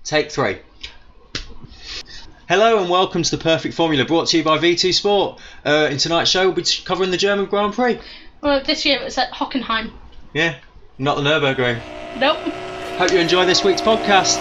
Take 3. Hello and welcome to the Perfect Formula, brought to you by V2 Sport. In tonight's show, we'll be covering the German Grand Prix. Well, this year it was at Hockenheim. Yeah, not the Nürburgring. Nope. Hope you enjoy this week's podcast.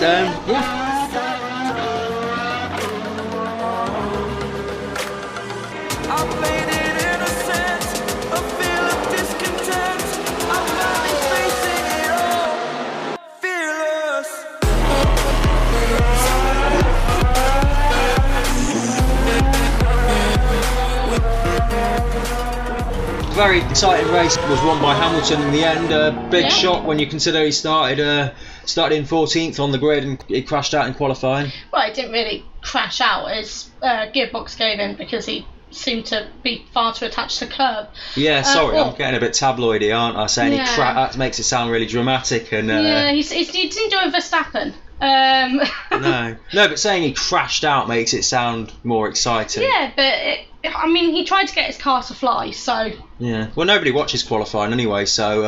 Very exciting race was won by Hamilton in the end. Big shock when you consider he started in 14th on the grid and he crashed out in qualifying. Well, he didn't really crash out. His gearbox gave in because he seemed to be far too attached to the curb. Yeah, sorry, I'm getting a bit tabloidy, aren't I? Saying that makes it sound really dramatic. And he didn't join Verstappen. No, but saying he crashed out makes it sound more exciting. Yeah, but he tried to get his car to fly, so... Yeah, well, nobody watches qualifying anyway, so...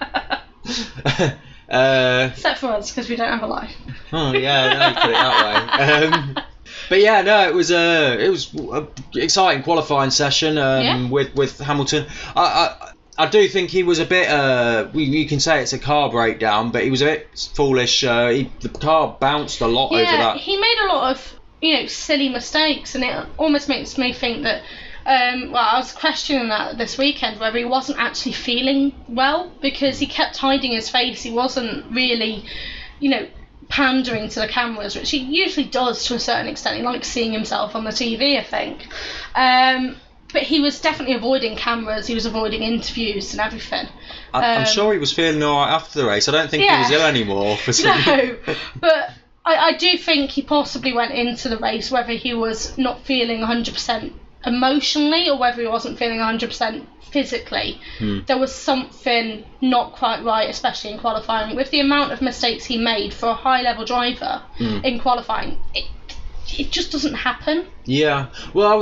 Except for us, because we don't have a life. Oh, yeah, no, you put it that way. But yeah, no, it was a exciting qualifying session with Hamilton. I do think he was a bit, you can say it's a car breakdown, but he was a bit foolish. The car bounced a lot over that. Yeah, he made a lot of, silly mistakes, and it almost makes me think that, I was questioning that this weekend, whether he wasn't actually feeling well, because he kept hiding his face. He wasn't really, pandering to the cameras, which he usually does to a certain extent. He likes seeing himself on the TV, I think. But he was definitely avoiding cameras, he was avoiding interviews and everything. I'm sure he was feeling alright after the race. I don't think he was ill anymore. No, but I do think he possibly went into the race whether he was not feeling 100% emotionally or whether he wasn't feeling 100% physically. There was something not quite right, especially in qualifying. With the amount of mistakes he made for a high-level driver in qualifying, it just doesn't happen. Yeah, well,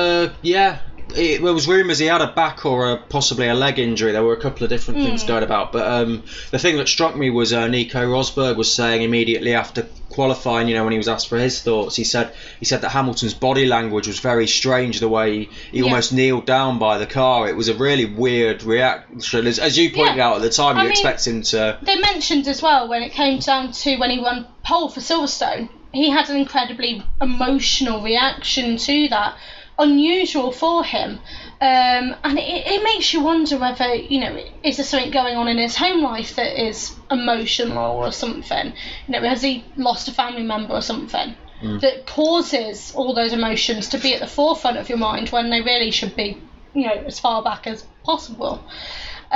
there was rumours he had a back or possibly a leg injury. There were a couple of different things going about, but the thing that struck me was Nico Rosberg was saying immediately after qualifying, when he was asked for his thoughts, he said that Hamilton's body language was very strange, the way he almost kneeled down by the car. It was a really weird reaction, as you pointed out at the time. You expect him to... They mentioned as well, when it came down to when he won pole for Silverstone, he had an incredibly emotional reaction to that, unusual for him, and it makes you wonder whether, is there something going on in his home life that is emotional or something? Has he lost a family member or something that causes all those emotions to be at the forefront of your mind when they really should be, as far back as possible? But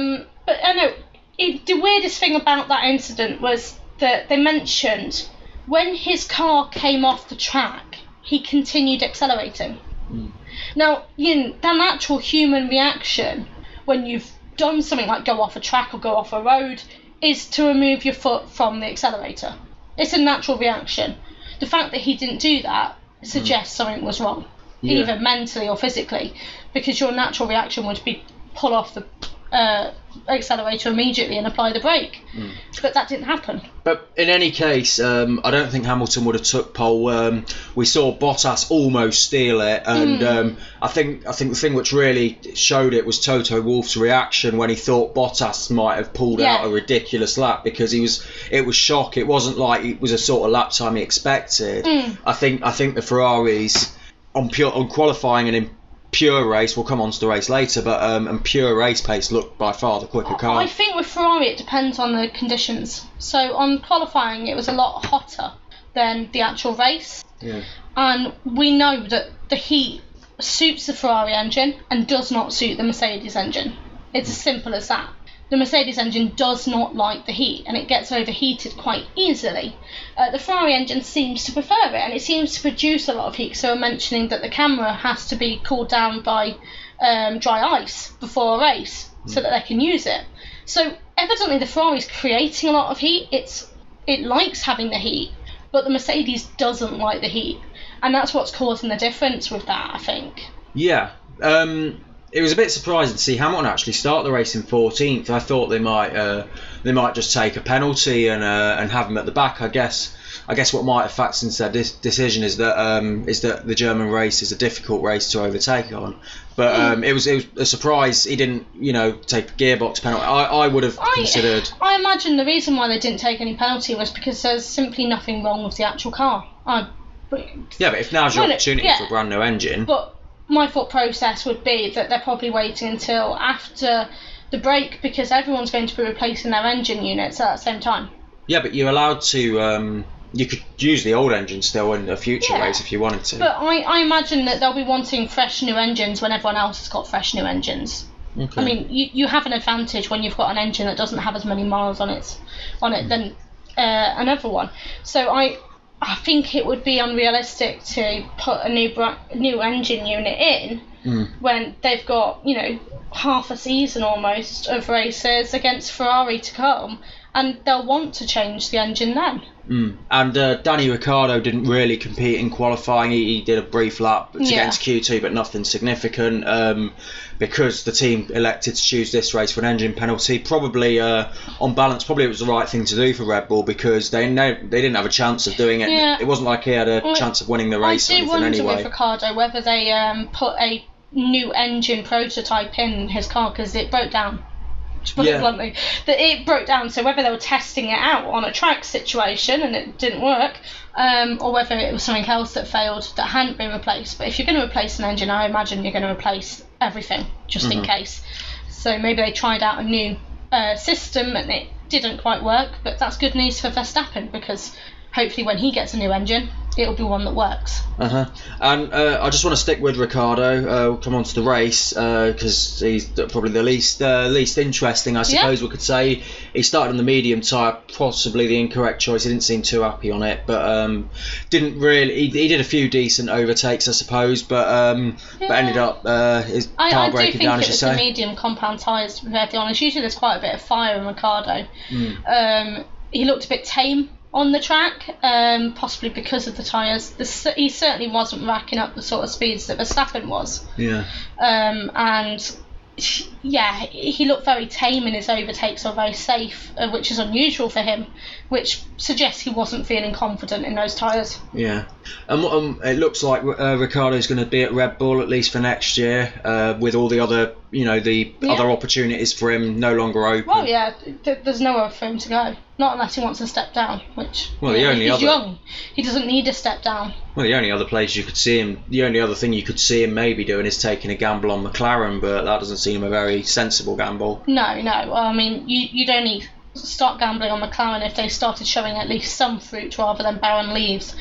I know the weirdest thing about that incident was that they mentioned when his car came off the track, he continued accelerating. Now, the natural human reaction when you've done something like go off a track or go off a road is to remove your foot from the accelerator. It's a natural reaction. The fact that he didn't do that suggests something was wrong, either mentally or physically, because your natural reaction would be pull off the accelerator immediately and apply the brake, but that didn't happen. But in any case, I don't think Hamilton would have took pole. We saw Bottas almost steal it, and I think the thing which really showed it was Toto Wolff's reaction when he thought Bottas might have pulled out a ridiculous lap, because it was shock. It wasn't like it was a sort of lap time he expected. I think the Ferraris on qualifying and in pure race, we'll come on to the race later, but and pure race pace looked by far the quicker car. I think with Ferrari it depends on the conditions. So on qualifying it was a lot hotter than the actual race, and we know that the heat suits the Ferrari engine and does not suit the Mercedes engine. It's as simple as that. The Mercedes engine does not like the heat, and it gets overheated quite easily. The Ferrari engine seems to prefer it, and it seems to produce a lot of heat. So I'm mentioning that the camera has to be cooled down by dry ice before a race so that they can use it. So evidently the Ferrari's creating a lot of heat. It likes having the heat, but the Mercedes doesn't like the heat, and that's what's causing the difference with that, I think. Yeah. It was a bit surprising to see Hamilton actually start the race in 14th. I thought they might just take a penalty and have him at the back. I guess I guess what might have factored into that decision is that the German race is a difficult race to overtake on. But it was a surprise he didn't, take a gearbox penalty. I would have considered. I imagine the reason why they didn't take any penalty was because there's simply nothing wrong with the actual car. But if now's your opportunity for a brand new engine. But my thought process would be that they're probably waiting until after the break, because everyone's going to be replacing their engine units at the same time. Yeah, but you're allowed to. You could use the old engine still in a future race if you wanted to. But I imagine that they'll be wanting fresh new engines when everyone else has got fresh new engines. Okay. I mean, you have an advantage when you've got an engine that doesn't have as many miles on it than another one. So I think it would be unrealistic to put a new engine unit in when they've got, half a season almost of races against Ferrari to come, and they'll want to change the engine then. And Danny Ricciardo didn't really compete in qualifying. He did a brief lap against Q2, but nothing significant, because the team elected to choose this race for an engine penalty. Probably, on balance, it was the right thing to do for Red Bull, because they didn't have a chance of doing it. Yeah. It wasn't like he had a chance of winning the race. I do wonder anyway. with Ricciardo whether they put a new engine prototype in his car, because it broke down. To put it bluntly, that it broke down. So whether they were testing it out on a track situation and it didn't work, or whether it was something else that failed that hadn't been replaced. But if you're going to replace an engine, I imagine you're going to replace everything just in case. So maybe they tried out a new system and it didn't quite work. But that's good news for Verstappen, because hopefully when he gets a new engine, it'll be one that works. And I just want to stick with Ricciardo. We'll come on to the race, because he's probably the least interesting, I suppose we could say. He started on the medium tyre, possibly the incorrect choice. He didn't seem too happy on it, but didn't really. He did a few decent overtakes, I suppose, but ended up his car breaking down, as you say. I do think it was the medium compound tyres, to be very honest. Usually there's quite a bit of fire in Ricciardo. He looked a bit tame on the track, possibly because of the tyres. He certainly wasn't racking up the sort of speeds that Verstappen was. And he looked very tame in his overtakes, or very safe, which is unusual for him, which suggests he wasn't feeling confident in those tyres. And it looks like Ricciardo's going to be at Red Bull at least for next year, with all the other, other opportunities for him no longer open. Well, there's nowhere for him to go. Not unless he wants to step down, which he's young. He doesn't need to step down. Well, the only other place you could see him, the only other thing you could see him maybe doing is taking a gamble on McLaren, but that doesn't seem a very sensible gamble. No. I mean, you'd only start gambling on McLaren if they started showing at least some fruit rather than barren leaves.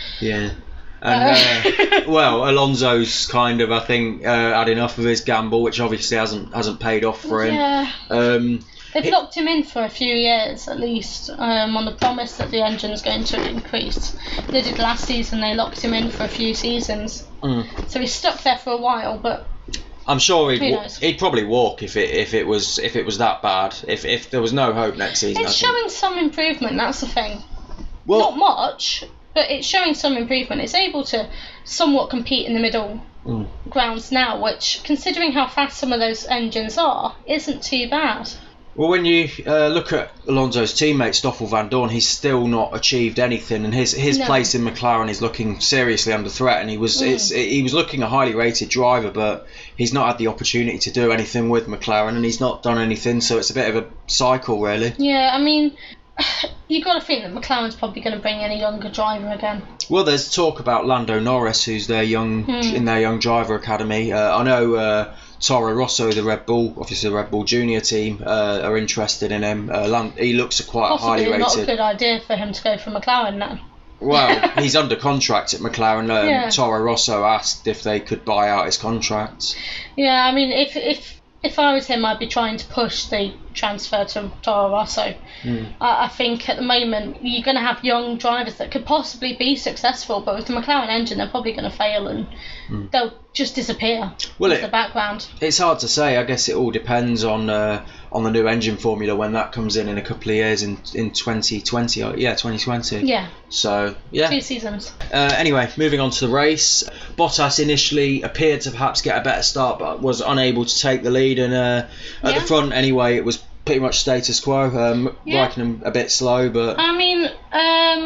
And Alonso's kind of, I think, had enough of his gamble, which obviously hasn't paid off for him. They've locked him in for a few years at least, on the promise that the engine's going to increase. They did last season, they locked him in for a few seasons. So he's stuck there for a while, but I'm sure he'd probably walk if it was that bad. If there was no hope next season. It's showing some improvement, that's the thing. Well, not much, but it's showing some improvement. It's able to somewhat compete in the middle grounds now, which, considering how fast some of those engines are, isn't too bad. Well, when you look at Alonso's teammate Stoffel Vandoorne, he's still not achieved anything, and his place in McLaren is looking seriously under threat. And he was looking a highly rated driver, but he's not had the opportunity to do anything with McLaren, and he's not done anything. So it's a bit of a cycle, really. Yeah, I mean, you got to think that McLaren's probably going to bring in a younger driver again. Well, there's talk about Lando Norris, who's their young driver academy. I know. Toro Rosso, the Red Bull Junior team, are interested in him. He looks quite highly rated. Possibly not a good idea for him to go for McLaren now. Well, he's under contract at McLaren. Toro Rosso asked if they could buy out his contract. Yeah, I mean, if I was him, I'd be trying to push the transfer to Toro Rosso. I think at the moment you're going to have young drivers that could possibly be successful, but with the McLaren engine, they're probably going to fail and they'll just disappear into the background. It's hard to say. I guess it all depends on the new engine formula when that comes in a couple of years in 2020. 2020. Yeah. So, yeah. 2 seasons. Anyway, moving on to the race. Bottas initially appeared to perhaps get a better start, but was unable to take the lead. And at the front, anyway, it was pretty much status quo. Raikkonen a bit slow, but... I mean,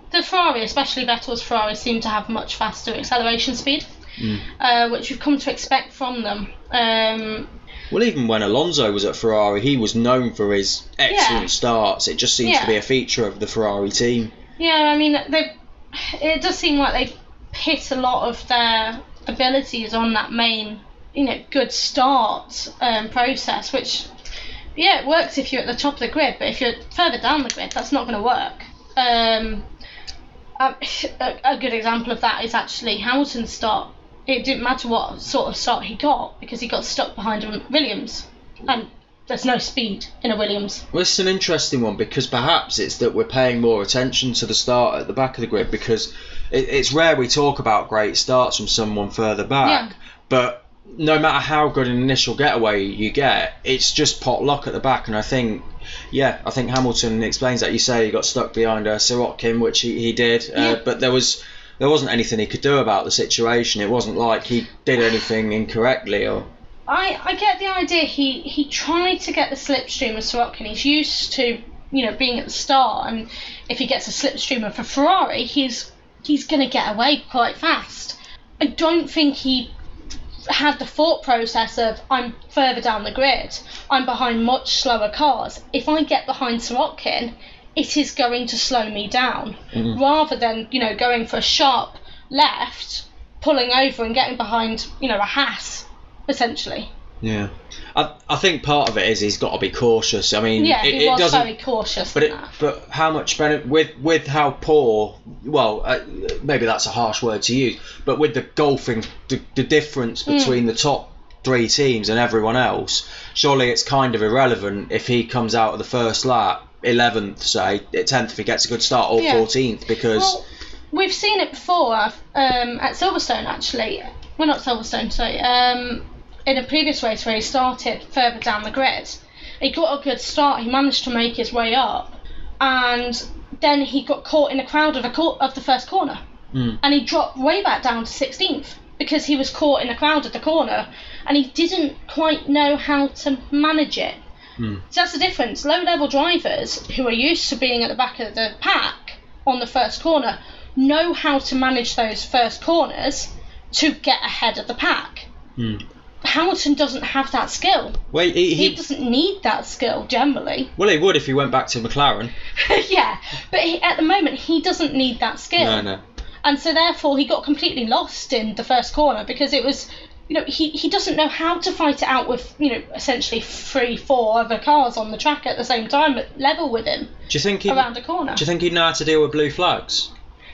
the Ferrari, especially Vettel's Ferrari, seem to have much faster acceleration speed, which we've come to expect from them. Well, even when Alonso was at Ferrari, he was known for his excellent starts. It just seems to be a feature of the Ferrari team. Yeah, I mean, it does seem like they pit a lot of their abilities on that main, good start process, which, it works if you're at the top of the grid, but if you're further down the grid, that's not going to work. A good example of that is actually Hamilton's start. It didn't matter what sort of start he got, because he got stuck behind a Williams, and there's no speed in a Williams. Well, it's an interesting one, because perhaps it's that we're paying more attention to the start at the back of the grid, because it's rare we talk about great starts from someone further back, but no matter how good an initial getaway you get, it's just pot luck at the back. And I think Hamilton explains that. You say he got stuck behind Sirotkin, which he did, but there wasn't anything he could do about the situation. It wasn't like he did anything incorrectly. Or I get the idea he tried to get the slipstream of Sirotkin. He's used to being at the start, and if he gets a slipstream of a Ferrari, he's going to get away quite fast. I don't think he had the thought process of, I'm further down the grid, I'm behind much slower cars. If I get behind Sirotkin, it is going to slow me down, rather than going for a sharp left, pulling over and getting behind a Haas, essentially. Yeah, I think part of it is he's got to be cautious. I mean, he was very cautious. But how much benefit with how poor? Well, maybe that's a harsh word to use, but with the golfing, the difference between the top three teams and everyone else, surely it's kind of irrelevant if he comes out of the first lap 11th, say 10th if he gets a good start, or 14th, because. Well, we've seen it before at Silverstone, actually. Well, not Silverstone, sorry. In a previous race where he started further down the grid, he got a good start, he managed to make his way up, and then he got caught in a crowd of the first corner, and he dropped way back down to 16th because he was caught in a crowd at the corner and he didn't quite know how to manage it. So that's the difference. Low level drivers who are used to being at the back of the pack on the first corner know how to manage those first corners to get ahead of the pack. Hamilton doesn't have that skill. Well, he doesn't need that skill generally. Well, he would if he went back to McLaren. Yeah, but at the moment he doesn't need that skill. No. And so therefore he got completely lost in the first corner, because it was, he doesn't know how to fight it out with, essentially 3-4 other cars on the track at the same time at level with him. Do you think around a corner? Do you think he'd know how to deal with blue flags?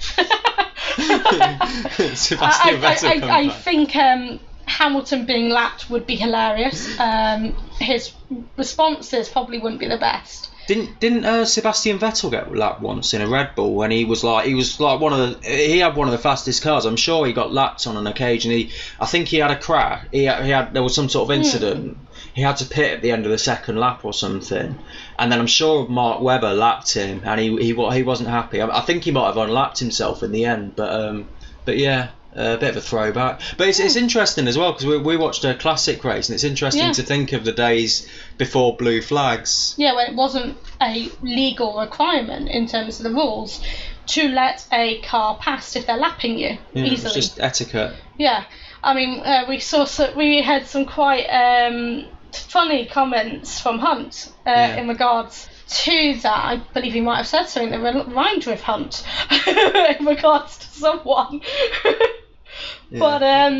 I think Hamilton being lapped would be hilarious. His responses probably wouldn't be the best. Didn't Sebastian Vettel get lapped once in a Red Bull when he had one of the fastest cars? I'm sure he got lapped on an occasion. I think he had a crash. There was some sort of incident. He had to pit at the end of the second lap or something, and then I'm sure Mark Webber lapped him, and he wasn't happy. I think he might have unlapped himself in the end, but yeah. A bit of a throwback, but it's interesting as well, because we watched a classic race, and it's interesting to think of the days before blue flags. Yeah, when it wasn't a legal requirement in terms of the rules to let a car past if they're lapping you easily. It's just etiquette. Yeah, I mean, we had some quite funny comments from Hunt in regards to that. I believe he might have said something that rhymed with Hunt in regards to someone. But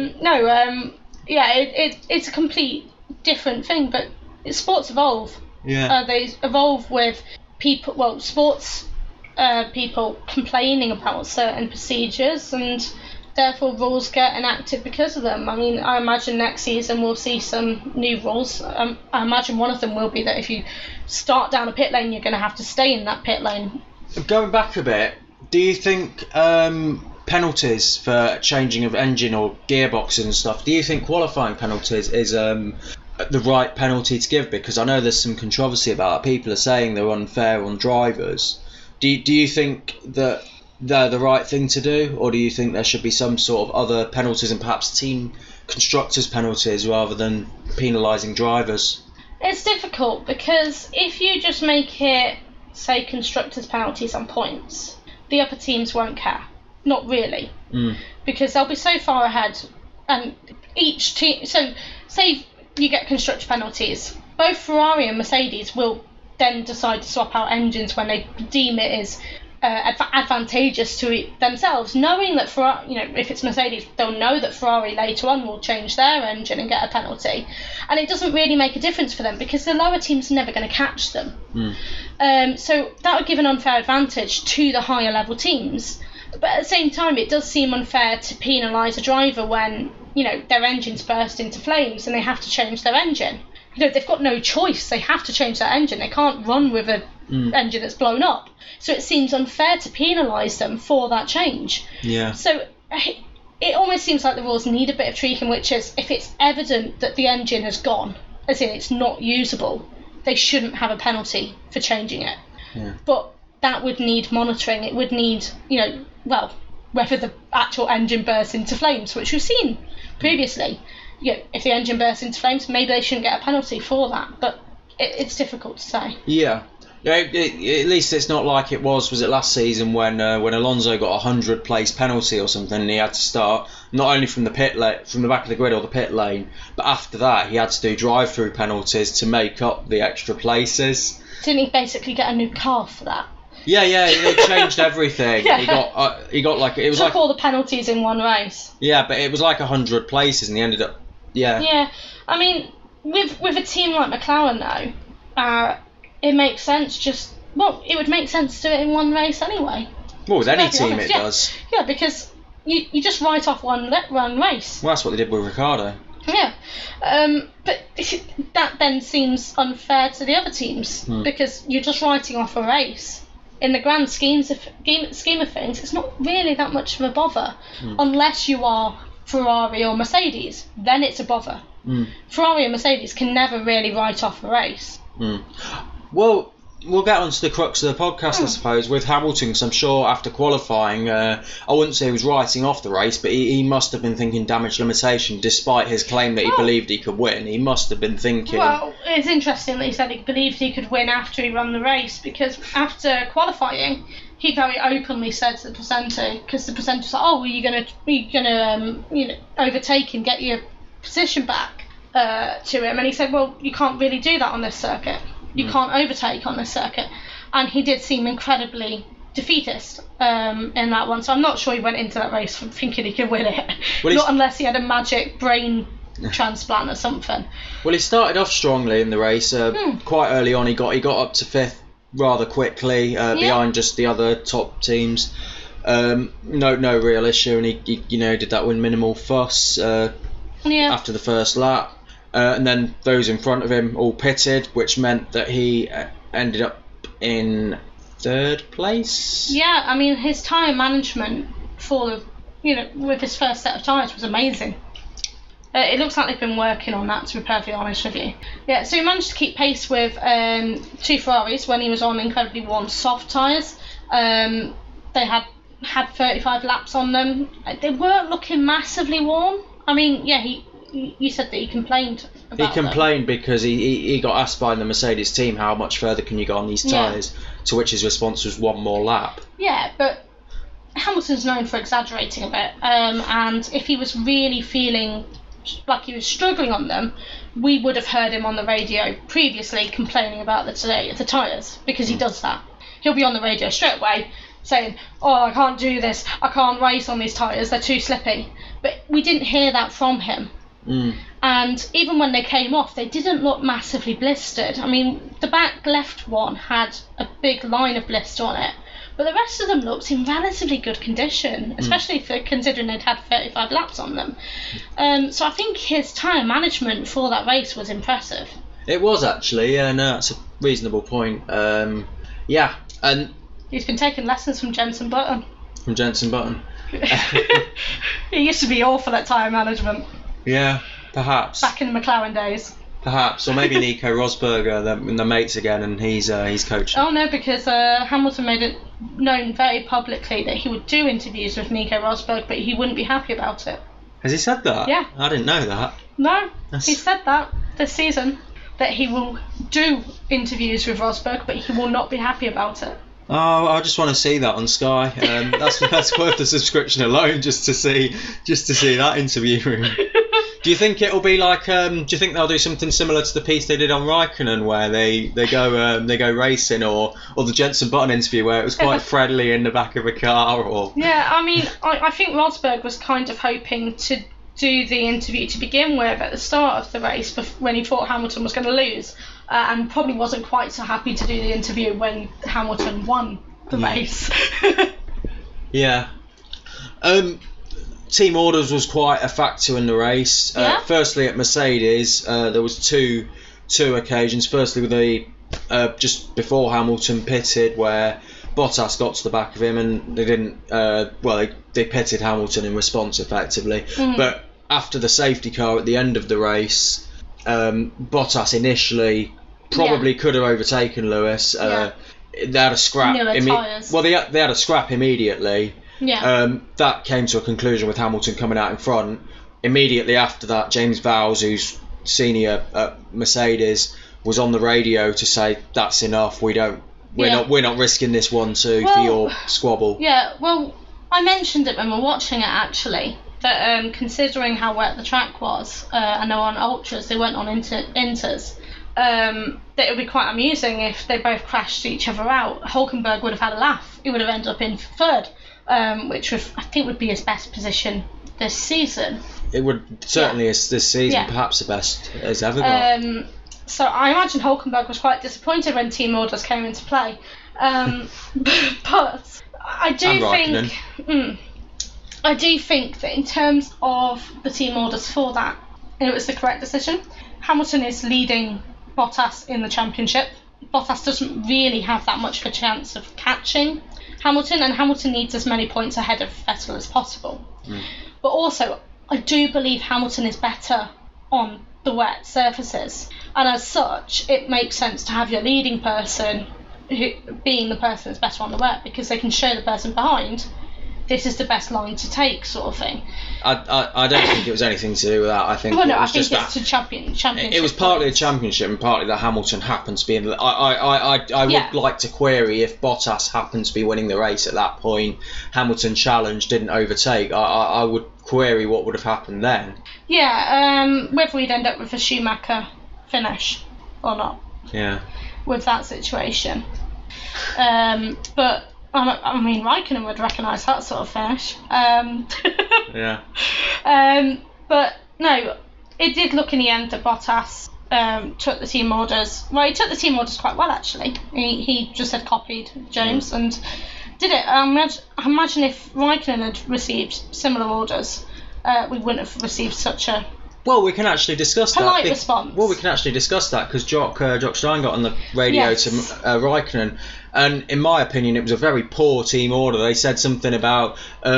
it's a complete different thing. But sports evolve. Yeah. They evolve with people. Sports people complaining about certain procedures, and therefore rules get enacted because of them. I mean, I imagine next season we'll see some new rules. I imagine one of them will be that if you start down a pit lane, you're going to have to stay in that pit lane. Going back a bit, do you think penalties for changing of engine or gearboxes and stuff, do you think qualifying penalties is the right penalty to give? Because I know there's some controversy about it. People are saying they're unfair on drivers. Do you think that they're the right thing to do, or do you think there should be some sort of other penalties, and perhaps team constructors penalties rather than penalising drivers? It's difficult, because if you just make it, say, constructors penalties and points, the upper teams won't care. Not really. Mm. Because they'll be so far ahead, and each team. So, say you get constructor penalties, both Ferrari and Mercedes will then decide to swap out engines when they deem it is advantageous to themselves, knowing that Ferrari, if it's Mercedes, they'll know that Ferrari later on will change their engine and get a penalty, and it doesn't really make a difference for them because the lower teams are never going to catch them. So that would give an unfair advantage to the higher level teams. But at the same time, it does seem unfair to penalise a driver when, their engine's burst into flames and they have to change their engine. They've got no choice. They have to change their engine. They can't run with an engine that's blown up. So it seems unfair to penalise them for that change. Yeah. So it almost seems like the rules need a bit of tweaking, which is if it's evident that the engine has gone, as in it's not usable, they shouldn't have a penalty for changing it. Yeah. But that would need monitoring. It would need, whether the actual engine bursts into flames, which we've seen previously. If the engine bursts into flames, maybe they shouldn't get a penalty for that. But it's difficult to say. Yeah. At least it's not like it was it last season when Alonso got a 100-place penalty or something, and he had to start not only from the from the back of the grid or the pit lane, but after that he had to do drive-through penalties to make up the extra places. Didn't he basically get a new car for that? Yeah, they changed everything. Yeah. He got like it was took like all the penalties in one race. Yeah, but it was like 100 places, and he ended up. Yeah. Yeah, I mean, with a team like McLaren though, it makes sense. It would make sense to do it in one race anyway. Well, with any team it does. Yeah, because you just write off one race. Well, that's what they did with Ricciardo. Yeah, but that then seems unfair to the other teams because you're just writing off a race. In the grand scheme of things, it's not really that much of a bother, unless you are Ferrari or Mercedes. Then it's a bother. Ferrari and Mercedes can never really write off a race. Well, we'll get on to the crux of the podcast, I suppose, with Hamilton, because I'm sure after qualifying, I wouldn't say he was writing off the race, but he must have been thinking damage limitation, despite his claim that he believed he could win. He must have been thinking... Well, it's interesting that he said he believed he could win after he ran the race, because after qualifying, he very openly said to the presenter, because the presenter was like, are you going to overtake and get your position back to him? And he said, well, you can't really do that on this circuit. You can't overtake on this circuit. And he did seem incredibly defeatist in that one. So I'm not sure he went into that race thinking he could win it. Well, not unless he had a magic brain transplant or something. Well, he started off strongly in the race. Quite early on, he got up to 5th rather quickly, behind just the other top teams. No real issue, and he did that with minimal fuss after the first lap. And then those in front of him all pitted, which meant that he ended up in 3rd place. Yeah, I mean, his tyre management with his first set of tyres was amazing. It looks like they've been working on that, to be perfectly honest with you. Yeah, so he managed to keep pace with 2 Ferraris when he was on incredibly warm soft tyres. They had 35 laps on them. They weren't looking massively warm. I mean, yeah, you said that he complained about He complained because he got asked by the Mercedes team how much further can you go on these tyres, to which his response was 1 more lap. Yeah, but Hamilton's known for exaggerating a bit, and if he was really feeling like he was struggling on them, we would have heard him on the radio previously complaining about the tyres, because he does that. He'll be on the radio straight away saying, I can't do this, I can't race on these tyres, they're too slippy. But we didn't hear that from him. And even when they came off, they didn't look massively blistered. I mean, the back left one had a big line of blister on it, but the rest of them looked in relatively good condition, especially considering they'd had 35 laps on them. So I think his tyre management for that race was impressive. It was actually, no, that's a reasonable point. Yeah, and he's been taking lessons from Jenson Button. He used to be awful at tyre management. Yeah, perhaps. Back in the McLaren days. Perhaps, or maybe Nico Rosberg, they're mates again, and he's coaching. Oh no, because Hamilton made it known very publicly that he would do interviews with Nico Rosberg, but he wouldn't be happy about it. Has he said that? Yeah. I didn't know that. No, he said that this season, that he will do interviews with Rosberg, but he will not be happy about it. Oh, I just want to see that on Sky. That's worth the subscription alone, just to see that interview room. Do you think it'll be like? Do you think they'll do something similar to the piece they did on Raikkonen, where they go racing, or the Jenson Button interview where it was quite friendly in the back of a car? Or yeah, I mean, I think Rosberg was kind of hoping to do the interview to begin with at the start of the race, when he thought Hamilton was going to lose, and probably wasn't quite so happy to do the interview when Hamilton won the race. Yeah. Team orders was quite a factor in the race. Firstly, at Mercedes, there was two occasions. Firstly, with the just before Hamilton pitted, where Bottas got to the back of him, and they didn't. They pitted Hamilton in response, effectively. But after the safety car at the end of the race, Bottas initially probably could have overtaken Lewis. They had a scrap. They had a scrap immediately. Yeah. That came to a conclusion with Hamilton coming out in front. Immediately after that, James Vowles, who's senior at Mercedes, was on the radio to say that's enough. We're not risking this 1-2 for your squabble. Yeah. Well, I mentioned it when we were watching it, actually, that considering how wet the track was, and they were on ultras, they weren't on inters. That it would be quite amusing if they both crashed each other out. Hulkenberg would have had a laugh. He would have ended up in third, which I think would be his best position this season. It would certainly is this season, perhaps the best it's ever got. So I imagine Hulkenberg was quite disappointed when team orders came into play. But I do think that in terms of the team orders for that, it was the correct decision. Hamilton is leading Bottas in the championship. Bottas doesn't really have that much of a chance of catching Hamilton, and Hamilton needs as many points ahead of Vettel as possible. But also, I do believe Hamilton is better on the wet surfaces, and as such, it makes sense to have your leading person being the person that's better on the wet, because they can show the person behind this is the best line to take, sort of thing. I don't think it was anything to do with that. I think it's a championship. It was partly the championship and partly that Hamilton happened to be in. I would like to query if Bottas happened to be winning the race at that point. Hamilton challenged, didn't overtake. I would query what would have happened then. Yeah, whether we'd end up with a Schumacher finish or not. Yeah. With that situation, but. I mean, Raikkonen would recognise that sort of finish. Yeah. But no, it did look in the end that Bottas took the team orders. Well, he took the team orders quite well, actually. He just had copied James and did it. I imagine if Raikkonen had received similar orders, we wouldn't have received such a Well, we can actually discuss polite response. Well, we can actually discuss that because Jock Stein got on the radio to Raikkonen, and in my opinion, it was a very poor team order. They said something about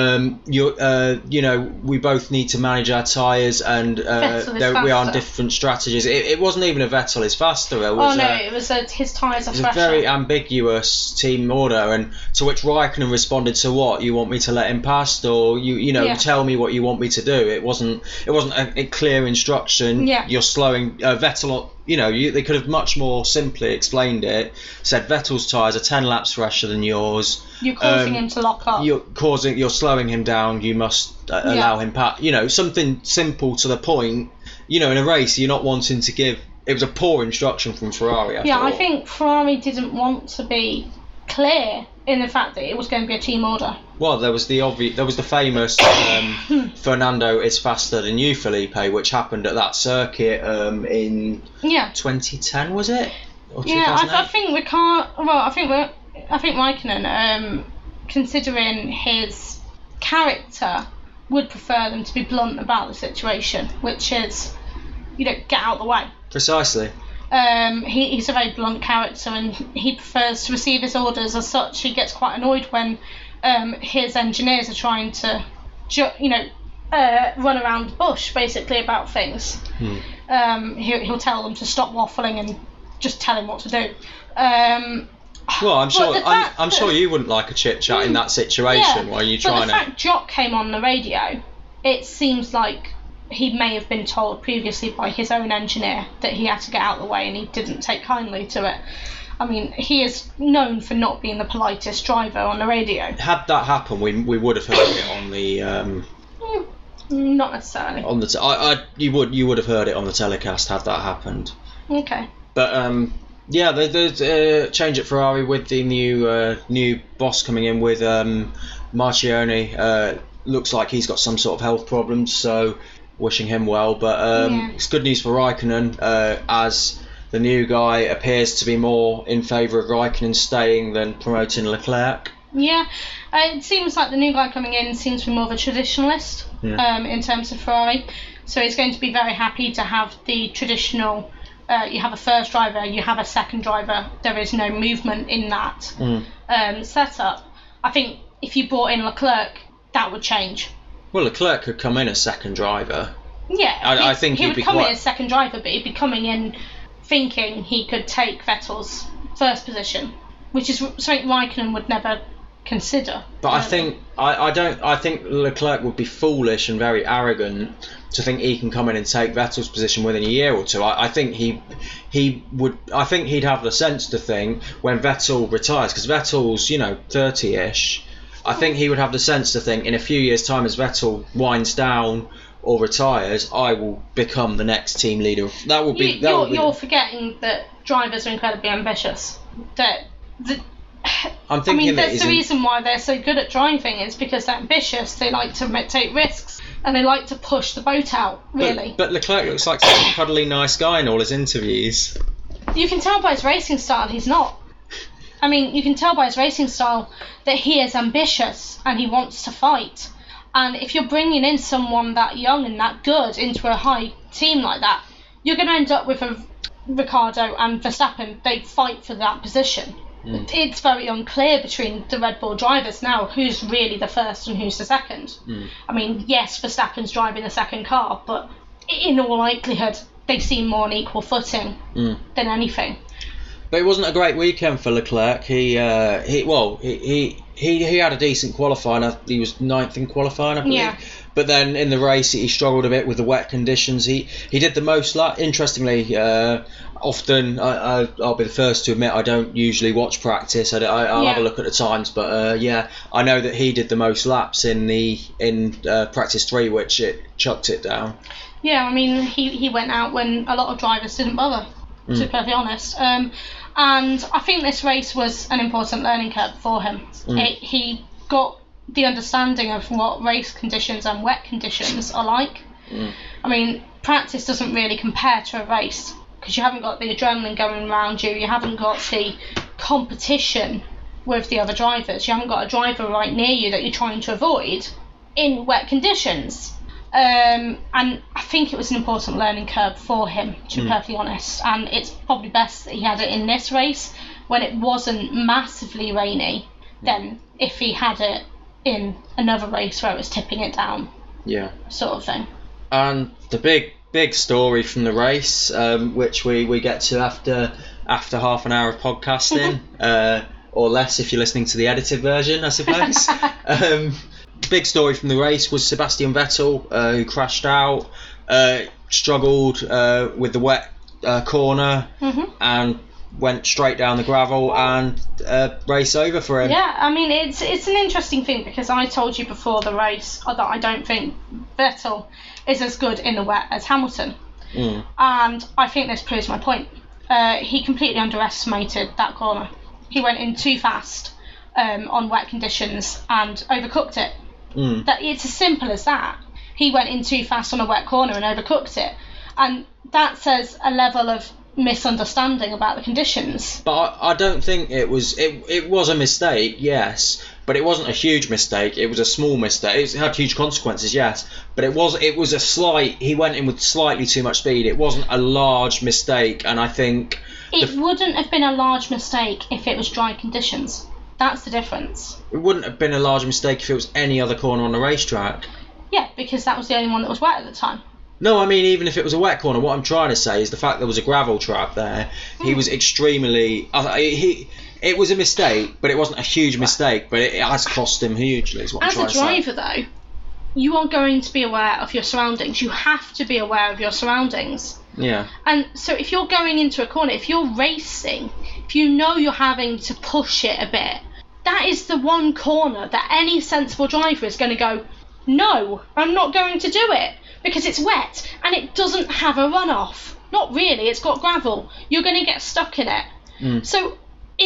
we both need to manage our tyres, and we are on different strategies. It wasn't even a Vettel is faster. It was his tyres are fresher. It was a very ambiguous team order, and to which Raikkonen responded to what you want me to let him past, or tell me what you want me to do. It wasn't a clear instruction. Yeah. You're slowing Vettel. They could have much more simply explained it. Said Vettel's tyres are 10 laps fresher than yours. You're causing him to lock up. You're slowing him down. You must allow him something simple to the point. In a race, you're not wanting to give. It was a poor instruction from Ferrari. I think Ferrari didn't want to be clear in the fact that it was going to be a team order. Well, there was the famous Fernando is faster than you, Felipe, which happened at that circuit in 2010, was it? Or 2008? I think we can't. Well, I think Raikkonen, considering his character, would prefer them to be blunt about the situation, which is, get out of the way. Precisely. He's a very blunt character, and he prefers to receive his orders as such. He gets quite annoyed when his engineers are trying to run around the bush basically about things. He'll tell them to stop waffling and just tell him what to do. Well, I'm sure you wouldn't like a chit chat in that situation while you're trying to. But the fact Jock came on the radio, it seems like he may have been told previously by his own engineer that he had to get out of the way, and he didn't take kindly to it. I mean, he is known for not being the politest driver on the radio. Had that happened, we would have heard it on the. Not necessarily. On the you would have heard it on the telecast had that happened. Okay. But yeah, there's change at Ferrari with the new boss coming in with Marchione. Looks like he's got some sort of health problems, so wishing him well. But it's good news for Raikkonen, as the new guy appears to be more in favour of Raikkonen staying than promoting Leclerc. Yeah, it seems like the new guy coming in seems to be more of a traditionalist in terms of Ferrari. So he's going to be very happy to have the traditional, you have a first driver, you have a second driver. There is no movement in that setup. I think if you brought in Leclerc, that would change. Well, Leclerc could come in as second driver. Yeah, I think he would come in as second driver, but he'd be coming in thinking he could take Vettel's first position, which is something Raikkonen would never consider. But I think I think Leclerc would be foolish and very arrogant to think he can come in and take Vettel's position within a year or two. I think he would. I think he'd have the sense to think when Vettel retires, because Vettel's 30ish. I think he would have the sense to think in a few years' time, as Vettel winds down or retires, I will become the next team leader. That would be. You're forgetting that drivers are incredibly ambitious. I'm thinking that's the reason why they're so good at driving, is because they're ambitious. They like to take risks and they like to push the boat out. Really. But Leclerc looks like such a cuddly nice guy in all his interviews. You can tell by his racing style he's not. I mean, you can tell by his racing style that he is ambitious and he wants to fight. And if you're bringing in someone that young and that good into a high team like that, you're going to end up with a Ricciardo and Verstappen. They fight for that position. It's very unclear between the Red Bull drivers now who's really the first and who's the second. I mean, yes, Verstappen's driving the second car, but in all likelihood, they seem more on equal footing than anything. But it wasn't a great weekend for Leclerc. He had a decent qualifying. He was 9th in qualifying, I believe. Yeah. But then in the race, he struggled a bit with the wet conditions. He did the most lap. Interestingly, often I'll be the first to admit I don't usually watch practice. I'll have a look at the times, but I know that he did the most laps in practice 3, which it chucked it down. Yeah, I mean he went out when a lot of drivers didn't bother. To be perfectly honest. And I think this race was an important learning curve for him. He got the understanding of what race conditions and wet conditions are like. I mean, practice doesn't really compare to a race, because you haven't got the adrenaline going around you, you haven't got the competition with the other drivers, you haven't got a driver right near you that you're trying to avoid in wet conditions. And I think it was an important learning curve for him, to be perfectly honest. And it's probably best that he had it in this race when it wasn't massively rainy than if he had it in another race where it was tipping it down. Yeah. Sort of thing. And the big story from the race, which we get to after half an hour of podcasting, or less if you're listening to the edited version, I suppose. Big story from the race was Sebastian Vettel, who crashed out, struggled with the wet corner, and went straight down the gravel, and race over for him. Yeah, I mean, it's an interesting thing, because I told you before the race that I don't think Vettel is as good in the wet as Hamilton. And I think this proves my point. He completely underestimated that corner. He went in too fast on wet conditions and overcooked it. That it's as simple as that. He went in too fast on a wet corner and overcooked it, and that says a level of misunderstanding about the conditions. But I don't think it was a mistake, yes, but it wasn't a huge mistake. It was a small mistake. It had huge consequences, yes, but it was a slight. He went in with slightly too much speed. It wasn't a large mistake, and I think it wouldn't have been a large mistake if it was dry conditions. That's the difference. It wouldn't have been a large mistake if it was any other corner on the racetrack. Yeah, because that was the only one that was wet at the time. No, I mean, even if it was a wet corner, what I'm trying to say is the fact there was a gravel trap there. He was extremely... It was a mistake, but it wasn't a huge mistake, but it has cost him hugely, is what I'm trying to say. As a driver, though, you are going to be aware of your surroundings. You have to be aware of your surroundings. Yeah. And so if you're going into a corner, if you're racing, if you know you're having to push it a bit, that is the one corner that any sensible driver is going to go, no, I'm not going to do it, because it's wet and it doesn't have a runoff. Not really, it's got gravel. You're going to get stuck in it. So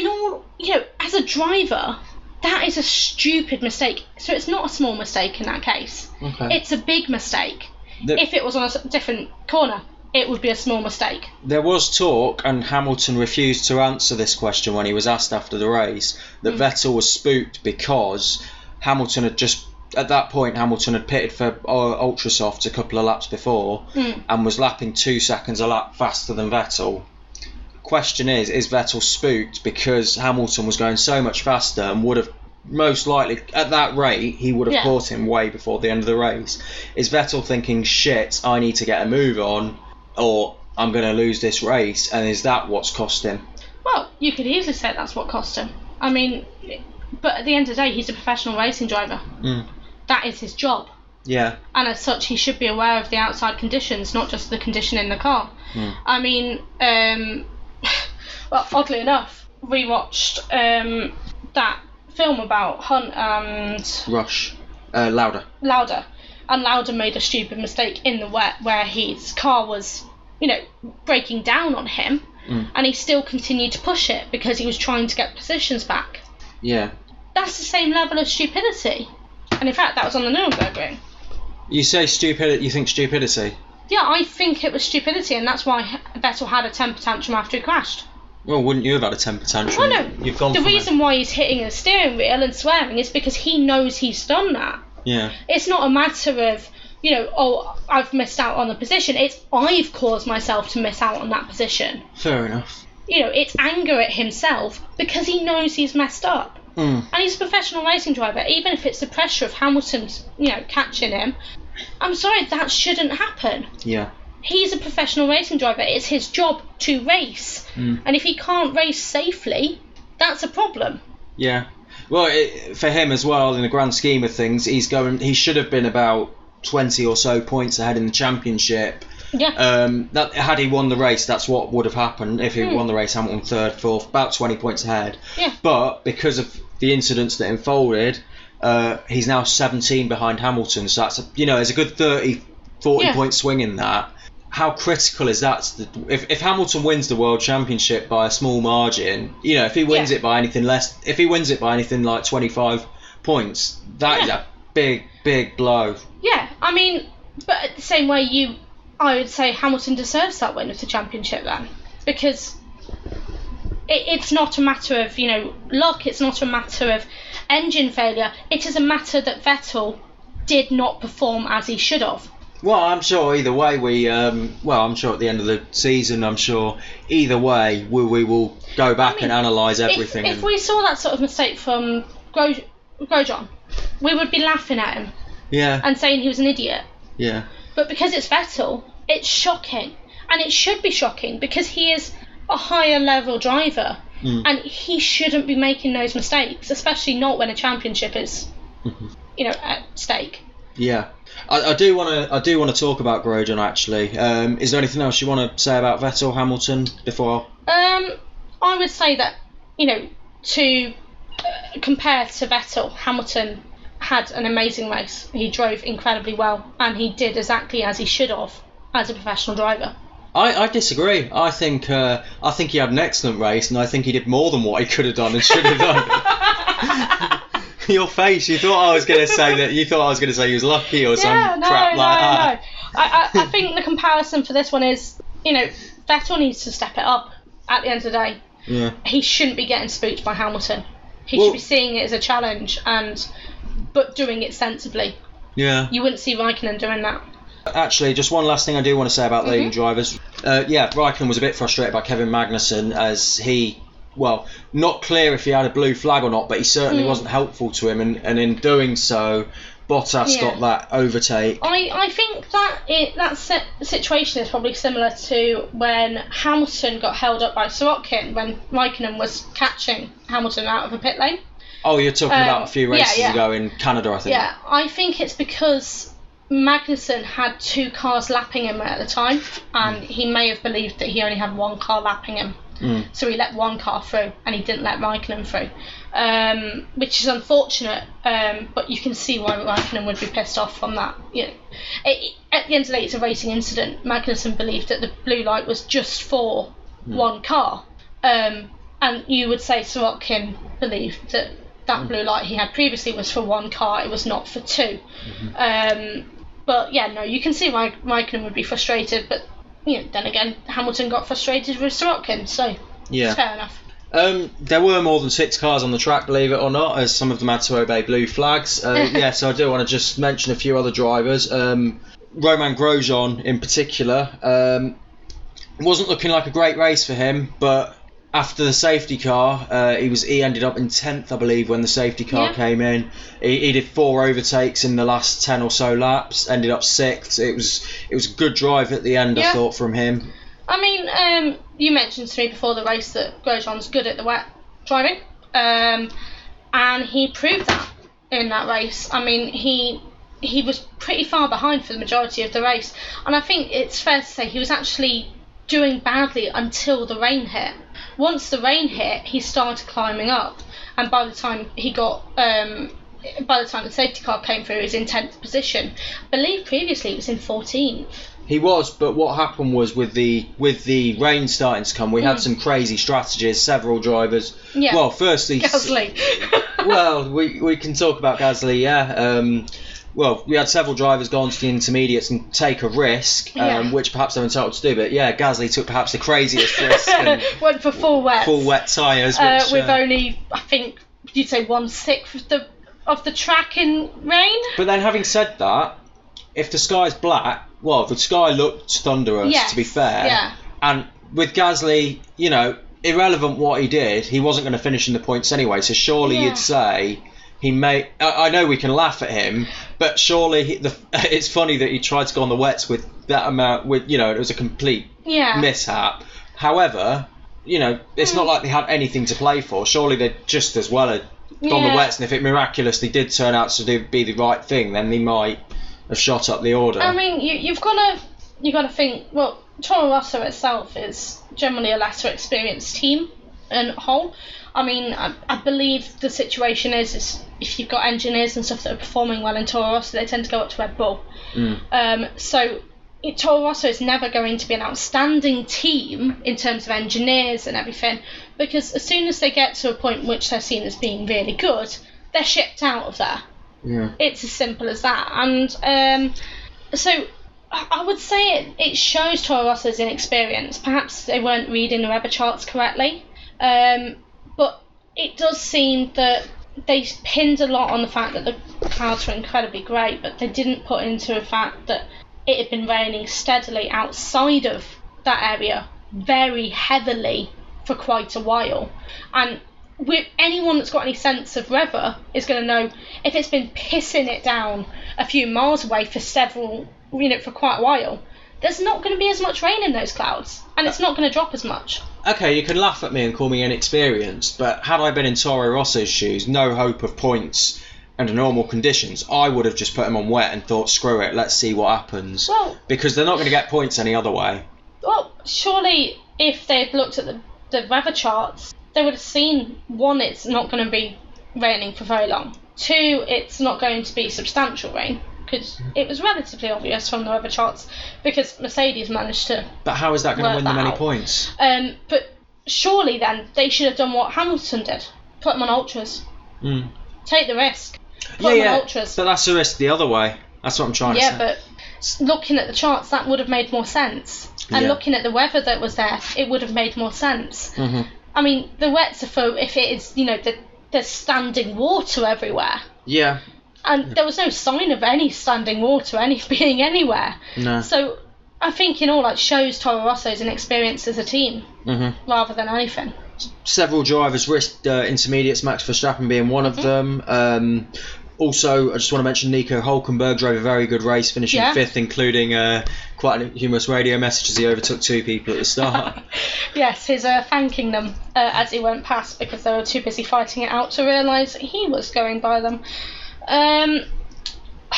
as a driver, that is a stupid mistake. So it's not a small mistake in that case. Okay. It's a big mistake. If it was on a different corner, it would be a small mistake. There was talk, and Hamilton refused to answer this question when he was asked after the race, that Vettel was spooked because Hamilton had just, at that point, Hamilton had pitted for Ultrasofts a couple of laps before and was lapping 2 seconds a lap faster than Vettel. Question is Vettel spooked because Hamilton was going so much faster and would have most likely, at that rate, he would have caught him way before the end of the race. Is Vettel thinking, shit, I need to get a move on, or I'm going to lose this race, and is that what's cost him? Well, you could easily say that's what cost him. I mean, but at the end of the day, he's a professional racing driver. That is his job. Yeah. And as such, he should be aware of the outside conditions, not just the condition in the car. I mean, well, oddly enough, we watched that film about Hunt and Rush. Lauda. And Lauda made a stupid mistake in the wet where his car was, breaking down on him, and he still continued to push it because he was trying to get positions back. Yeah. That's the same level of stupidity. And in fact, that was on the Nürburgring. You say stupidity, you think stupidity? Yeah, I think it was stupidity, and that's why Vettel had a temper tantrum after he crashed. Well, wouldn't you have had a temper tantrum? Well, no. You've gone the reason why he's hitting the steering wheel and swearing is because he knows he's done that. Yeah. It's not a matter of, I've missed out on the position. It's I've caused myself to miss out on that position. Fair enough. It's anger at himself because he knows he's messed up. And he's a professional racing driver. Even if it's the pressure of Hamilton's, catching him, I'm sorry, that shouldn't happen. Yeah. He's a professional racing driver. It's his job to race. And if he can't race safely, that's a problem. Yeah. Well, for him as well, in the grand scheme of things, he should have been about 20 or so points ahead in the championship. Yeah. That had he won the race, that's what would have happened. If he won the race, Hamilton third, fourth, about 20 points ahead. Yeah. But because of the incidents that unfolded, he's now 17 behind Hamilton. So that's there's a good 40 point swing in that. How critical is that? If Hamilton wins the World Championship by a small margin, if he wins it by anything like 25 points, that is a big blow. Yeah, I mean, but at the same way, I would say Hamilton deserves that win of the championship then, because it's not a matter of luck. It's not a matter of engine failure. It is a matter that Vettel did not perform as he should have. Well, I'm sure either way I'm sure at the end of the season, either way we will go back and analyse everything. If we saw that sort of mistake from Grosjean, we would be laughing at him. Yeah. And saying he was an idiot. Yeah. But because it's Vettel, it's shocking. And it should be shocking because he is a higher level driver. And he shouldn't be making those mistakes, especially not when a championship is, at stake. Yeah. I do want to talk about Grosjean actually. Is there anything else you want to say about Vettel, Hamilton before? I would say that to compare to Vettel, Hamilton had an amazing race. He drove incredibly well, and he did exactly as he should have as a professional driver. I disagree. I think he had an excellent race, and I think he did more than what he could have done and should have done. Your face, you thought I was going to say that. You thought I was going to say he was lucky or crap like that. No. I think the comparison for this one is, Vettel needs to step it up at the end of the day. Yeah. He shouldn't be getting spooked by Hamilton. He should be seeing it as a challenge but doing it sensibly. Yeah. You wouldn't see Raikkonen doing that. Actually, just one last thing I do want to say about leading drivers. Raikkonen was a bit frustrated by Kevin Magnussen as he, not clear if he had a blue flag or not, but he certainly wasn't helpful to him, and in doing so, Bottas got that overtake. I think that situation is probably similar to when Hamilton got held up by Sorokin when Raikkonen was catching Hamilton out of a pit lane. Oh, you're talking about a few races ago in Canada, I think. Yeah, I think it's because Magnussen had 2 cars lapping him at the time, and he may have believed that he only had 1 car lapping him. So he let 1 car through, and he didn't let Raikkonen through, which is unfortunate. But you can see why Raikkonen would be pissed off from that. You know, at the end of the day, it's a racing incident. Magnussen believed that the blue light was just for 1 car, and you would say Sorokin believed that blue light he had previously was for 1 car. It was not for 2. But yeah, no, you can see why Raikkonen would be frustrated, but then again, Hamilton got frustrated with Sorokin, so it's fair enough. There were more than 6 cars on the track, believe it or not, as some of them had to obey blue flags. So I do want to just mention a few other drivers. Romain Grosjean in particular, wasn't looking like a great race for him, but after the safety car, he ended up in 10th, I believe, when the safety car came in. He did 4 overtakes in the last 10 or so laps, ended up 6th. It was a good drive at the end, I thought, from him. I mean, you mentioned to me before the race that Grosjean's good at the wet driving, and he proved that in that race. I mean, he was pretty far behind for the majority of the race, and I think it's fair to say he was actually doing badly until the rain hit. Once the rain hit, he started climbing up, and by the time the safety car came through, he was in 10th position. I believe previously he was in 14th. He was, but what happened was with the rain starting to come, we had some crazy strategies. Several drivers. Yeah. Well, firstly, Gasly. Well, we can talk about Gasly. Yeah. Well, we had several drivers go on to the intermediates and take a risk, which perhaps they're entitled to do. But yeah, Gasly took perhaps the craziest risk. And went for full wet tyres. With only, I think, you'd say 1/6 of the track in rain. But then, having said that, if the sky's black, well, the sky looked thunderous, to be fair. Yeah. And with Gasly, irrelevant what he did, he wasn't going to finish in the points anyway. So surely you'd say he may. I know we can laugh at him, but surely it's funny that he tried to go on the wets with that amount. It was a complete mishap. However, it's not like they had anything to play for. Surely they'd just as well have gone the wets, and if it miraculously did turn out to be the right thing, then they might have shot up the order. I mean, you've got to think. Well, Toro Rosso itself is generally a lesser experienced team in whole. I mean, I believe the situation is if you've got engineers and stuff that are performing well in Toro Rosso, they tend to go up to Red Bull. So Toro Rosso is never going to be an outstanding team in terms of engineers and everything, because as soon as they get to a point in which they're seen as being really good, they're shipped out of there. Yeah. It's as simple as that. And so I would say it shows Toro Rosso's inexperience. Perhaps they weren't reading the weather charts correctly. But it does seem that they pinned a lot on the fact that the clouds were incredibly great, but they didn't put into the fact that it had been raining steadily outside of that area very heavily for quite a while. And with anyone that's got any sense of weather is going to know if it's been pissing it down a few miles away for for quite a while, there's not going to be as much rain in those clouds, and it's not going to drop as much. Okay, you can laugh at me and call me inexperienced, but had I been in Toro Rosso's shoes, no hope of points under normal conditions, I would have just put him on wet and thought, screw it, let's see what happens. Well, because they're not going to get points any other way. Well, surely if they'd looked at the weather charts, they would have seen, 1, it's not going to be raining for very long. 2, it's not going to be substantial rain, because it was relatively obvious from the weather charts, because Mercedes managed to. But how is that going to win them any points? But surely then they should have done what Hamilton did: put them on ultras. Take the risk. Put them on ultras. But that's the risk the other way. That's what I'm trying to say. Yeah, but looking at the charts, that would have made more sense. And looking at the weather that was there, it would have made more sense. I mean, the wets are for if it is, there's standing water everywhere. Yeah. And there was no sign of any standing water being anywhere. No. So I think in all that shows Toro Rosso's inexperience as a team, rather than anything. Several drivers risked intermediates, Max Verstappen being one of them. Also, I just want to mention Nico Hülkenberg drove a very good race, finishing 5th, including quite a humorous radio message as he overtook 2 people at the start. Yes, his thanking them as he went past, because they were too busy fighting it out to realise he was going by them.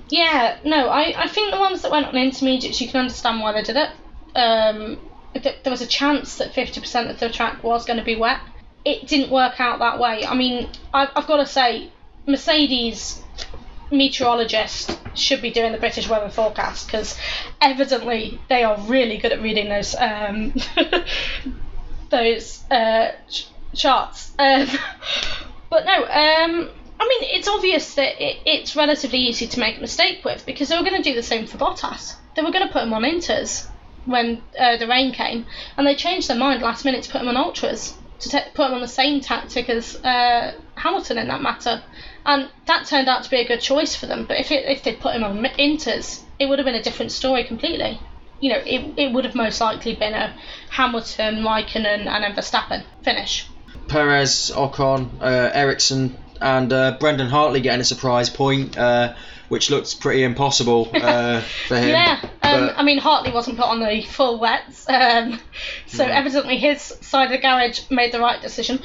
Yeah, no, I think the ones that went on intermediates, you can understand why they did it. There was a chance that 50% of the track was going to be wet. It didn't work out that way. I mean, I've got to say, Mercedes meteorologist should be doing the British weather forecast, because evidently they are really good at reading those charts. But no, I mean, it's obvious that it's relatively easy to make a mistake with, because they were going to do the same for Bottas. They were going to put him on inters when the rain came, and they changed their mind last minute to put him on ultras, to put him on the same tactic as Hamilton in that matter. And that turned out to be a good choice for them. But if they'd put him on inters, it would have been a different story completely. You know, it would have most likely been a Hamilton, Raikkonen, and then Verstappen finish. Perez, Ocon, Ericsson, and Brendan Hartley getting a surprise point, which looked pretty impossible for him. Yeah, I mean, Hartley wasn't put on the full wets, so evidently his side of the garage made the right decision.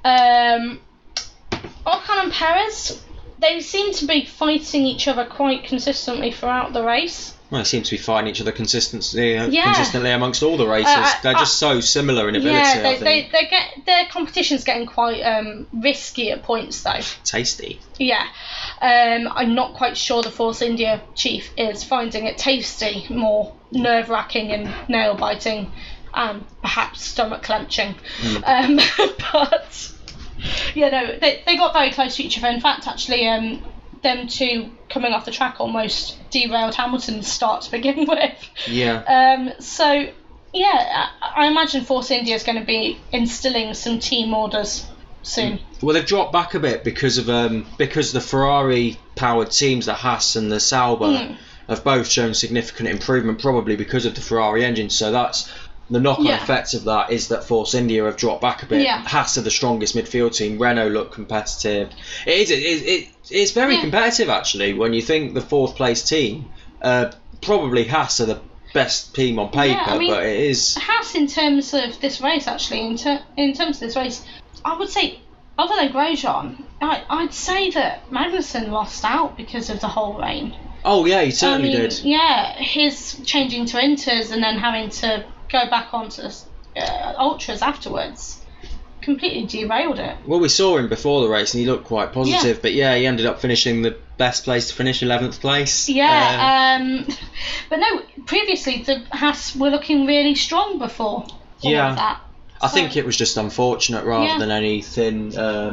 Ocon and Perez, they seem to be fighting each other quite consistently throughout the race. Well, they seem to be fighting each other consistently amongst all the races. They're just so similar in ability. Yeah, their competition's getting quite risky at points, though. Tasty. Yeah. I'm not quite sure the Force India chief is finding it tasty, more nerve-wracking and nail-biting, and perhaps stomach-clenching. But, you know, they got very close to each other. In fact, actually, them two coming off the track almost derailed Hamilton's start to begin with. Yeah. So, yeah, I imagine Force India is going to be instilling some team orders soon. Well, they've dropped back a bit because the Ferrari-powered teams, the Haas and the Sauber, have both shown significant improvement, probably because of the Ferrari engine. So that's the knock-on effect of that, is that Force India have dropped back a bit. Yeah. Haas are the strongest midfield team. Renault look competitive. It's very competitive, actually, when you think the fourth place team, probably Haas are the best team on paper, I mean, but it is... Haas, in terms of this race, actually, in terms of this race, I would say, other than Grosjean, I'd say that Magnussen lost out because of the whole rain. Oh, yeah, he certainly did. Yeah, his changing to inters and then having to go back onto ultras afterwards completely derailed it. Well, we saw him before the race and he looked quite positive, but yeah, he ended up finishing the best place to finish, 11th place. Yeah, but no, previously the Haas were looking really strong before all of that. I think it was just unfortunate rather than anything.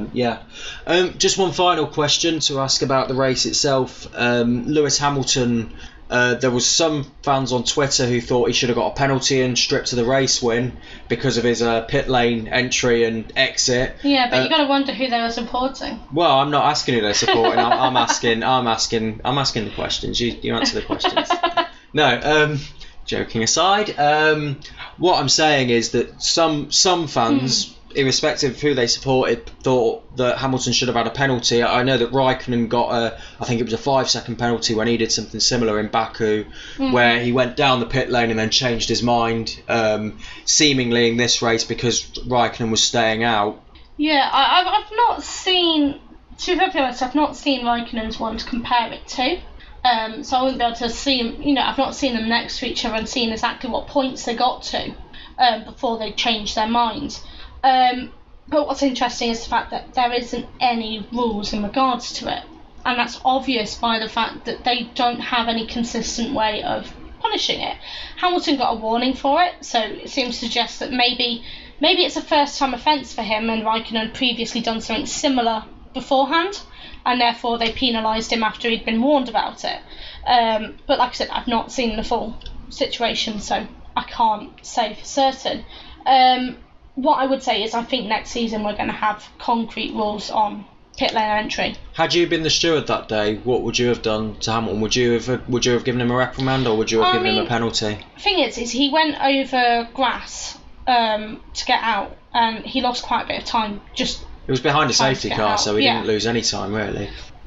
Just one final question to ask about the race itself. Lewis Hamilton, there was some fans on Twitter who thought he should have got a penalty and stripped to the race win because of his pit lane entry and exit. Yeah, but you got to wonder who they were supporting. Well, I'm not asking who they're supporting. I'm asking the questions. You answer the questions. No. Joking aside, what I'm saying is that some fans, irrespective of who they supported, thought that Hamilton should have had a penalty. I know that Raikkonen got I think it was a 5-second penalty when he did something similar in Baku, where he went down the pit lane and then changed his mind, seemingly in this race because Raikkonen was staying out. Yeah, I've not seen, to be perfectly honest, I've not seen Raikkonen's one to compare it to. So I wouldn't be able to see them, I've not seen them next to each other and seen exactly what points they got to before they changed their minds. But what's interesting is the fact that there isn't any rules in regards to it. And that's obvious by the fact that they don't have any consistent way of punishing it. Hamilton got a warning for it, so it seems to suggest that maybe it's a first-time offence for him and Raikkonen had previously done something similar beforehand, and therefore they penalised him after he'd been warned about it. But like I said, I've not seen the full situation, so I can't say for certain. What I would say is I think next season we're going to have concrete rules on pit lane entry. Had you been the steward that day, what would you have done to Hamilton? Would you have given him a reprimand, or would you have given him a penalty? The thing is he went over grass to get out, and he lost quite a bit of time just... It was behind a safety car, so he didn't lose any time, really.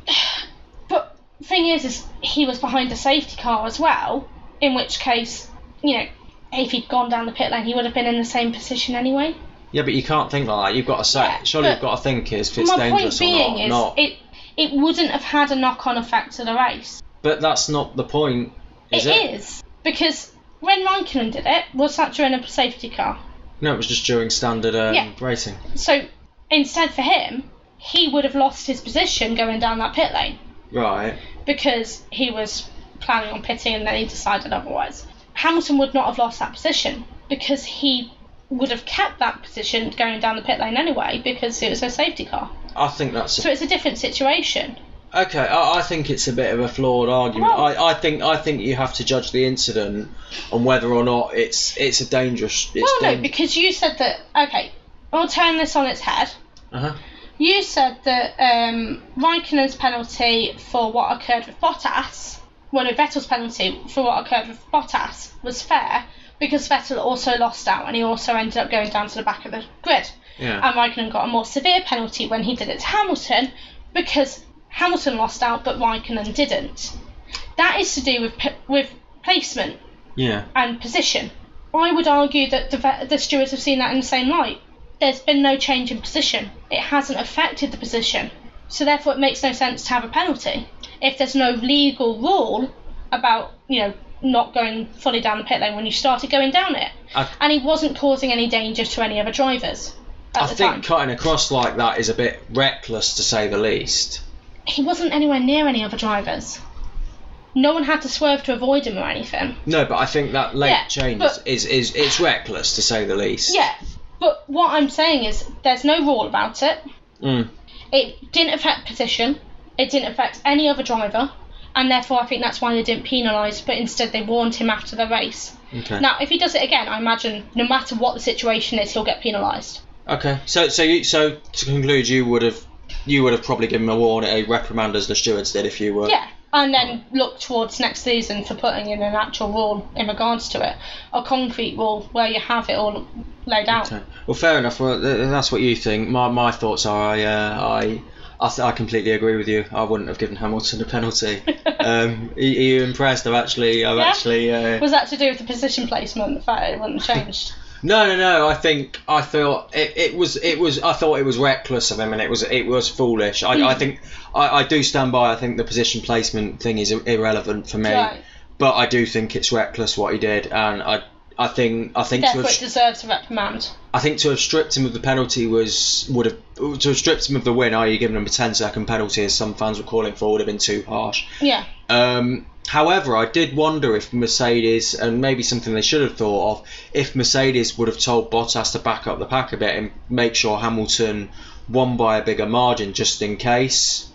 But the thing is he was behind a safety car as well, in which case, if he'd gone down the pit lane, he would have been in the same position anyway. Yeah, but you can't think like that. You've got to say, surely you've got to think if it's dangerous or not. It wouldn't have had a knock-on effect to the race. But that's not the point, is it? It is, because when Raikkonen did it, was that during a safety car? No, it was just during standard racing. So instead for him, he would have lost his position going down that pit lane. Right. Because he was planning on pitting and then he decided otherwise. Hamilton would not have lost that position because he would have kept that position going down the pit lane anyway because it was a safety car. I think that's... So it's a different situation. Okay, I think it's a bit of a flawed argument. Well, I think you have to judge the incident on whether or not it's a dangerous... No, because you said that... Okay, I'll turn this on its head. Uh-huh. You said that Raikkonen's penalty for what occurred with Bottas... Vettel's penalty for what occurred with Bottas was fair because Vettel also lost out and he also ended up going down to the back of the grid. Yeah. And Raikkonen got a more severe penalty when he did it to Hamilton because Hamilton lost out but Raikkonen didn't. That is to do with placement and position. I would argue that the stewards have seen that in the same light. There's been no change in position. It hasn't affected the position. So therefore it makes no sense to have a penalty. If there's no legal rule about, not going fully down the pit lane when you started going down it. And he wasn't causing any danger to any other drivers at the time. I think cutting across like that is a bit reckless, to say the least. He wasn't anywhere near any other drivers. No one had to swerve to avoid him or anything. No, but I think that late change is reckless, to say the least. Yeah, but what I'm saying is there's no rule about it. It didn't affect position. It didn't affect any other driver. And therefore I think that's why they didn't penalise, but instead they warned him after the race. Okay. Now, if he does it again, I imagine no matter what the situation is, he'll get penalised. Okay. So to conclude, you would have probably given him a warning, a reprimand, as the stewards did, if you were. Yeah, and then look towards next season for putting in an actual rule in regards to it, a concrete rule where you have it all laid out. Okay. Well, fair enough. Well, that's what you think. My thoughts are I completely agree with you. I wouldn't have given Hamilton a penalty. Are you impressed? Was that to do with the position placement? The fact it wasn't changed. No. I thought it was reckless of him, and it was foolish. I do stand by. I think the position placement thing is irrelevant for me. Right. But I do think it's reckless what he did, and I think therefore it deserves a reprimand. I think to have stripped him of the penalty to have stripped him of the win, i.e. given him a 10-second penalty, as some fans were calling for, would have been too harsh. Yeah. However, I did wonder if Mercedes, and maybe something they should have thought of, if Mercedes would have told Bottas to back up the pack a bit and make sure Hamilton won by a bigger margin, just in case.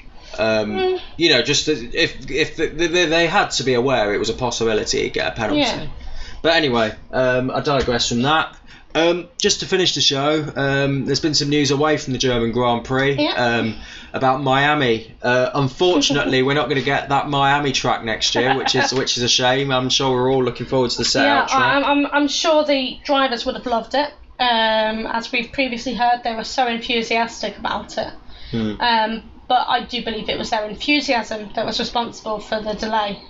Just if they had to be aware it was a possibility to get a penalty. Yeah. But anyway, I digress from that. Just to finish the show, there's been some news away from the German Grand Prix about Miami. Unfortunately, we're not going to get that Miami track next year, which is a shame. I'm sure we're all looking forward to the set-out track. I'm sure the drivers would have loved it. As we've previously heard, they were so enthusiastic about it. But I do believe it was their enthusiasm that was responsible for the delay.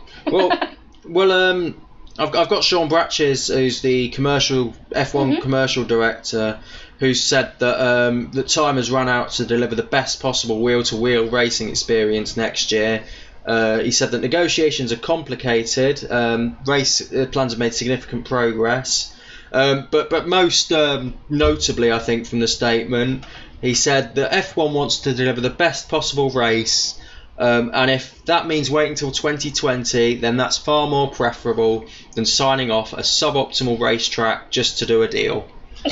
Well, I've got Sean Bratches, who's the F1 commercial director, who said that time has run out to deliver the best possible wheel-to-wheel racing experience next year. He said that negotiations are complicated. Race plans have made significant progress. But most notably, I think, from the statement, he said that F1 wants to deliver the best possible race. And if that means waiting until 2020, then that's far more preferable than signing off a suboptimal racetrack just to do a deal.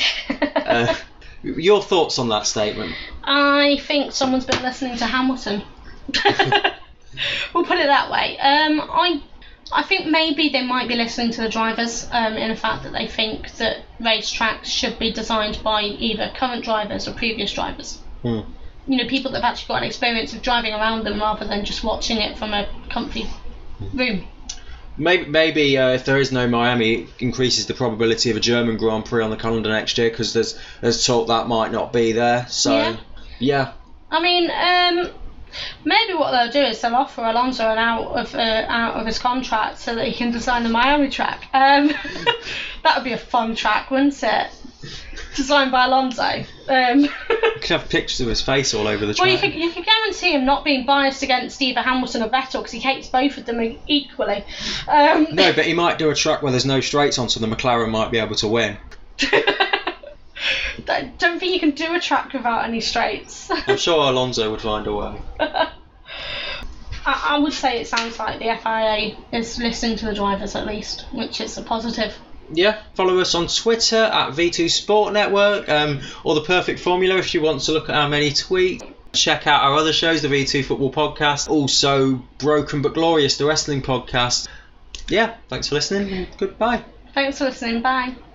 Your thoughts on that statement? I think someone's been listening to Hamilton. We'll put it that way. I think maybe they might be listening to the drivers in the fact that they think that racetracks should be designed by either current drivers or previous drivers. People that have actually got an experience of driving around them rather than just watching it from a comfy room. Maybe if there is no Miami, it increases the probability of a German Grand Prix on the calendar next year, because there's talk that might not be there. So, yeah. I mean, maybe what they'll do is they'll offer Alonso an out of his contract so that he can design the Miami track. That would be a fun track, wouldn't it? designed by Alonso. You could have pictures of his face all over the track. Well, you could guarantee him not being biased against either Hamilton or Vettel because he hates both of them equally. No, but he might do a track where there's no straights on, so the McLaren might be able to win. I don't think you can do a track without any straights. I'm sure Alonso would find a way. I would say it sounds like the FIA is listening to the drivers at least, which is a positive. Yeah, follow us on Twitter at V2 Sport Network, or The Perfect Formula if you want to look at our many tweets. Check out our other shows, the V2 Football Podcast, also Broken But Glorious, the wrestling podcast. Yeah, thanks for listening and goodbye. Thanks for listening, bye.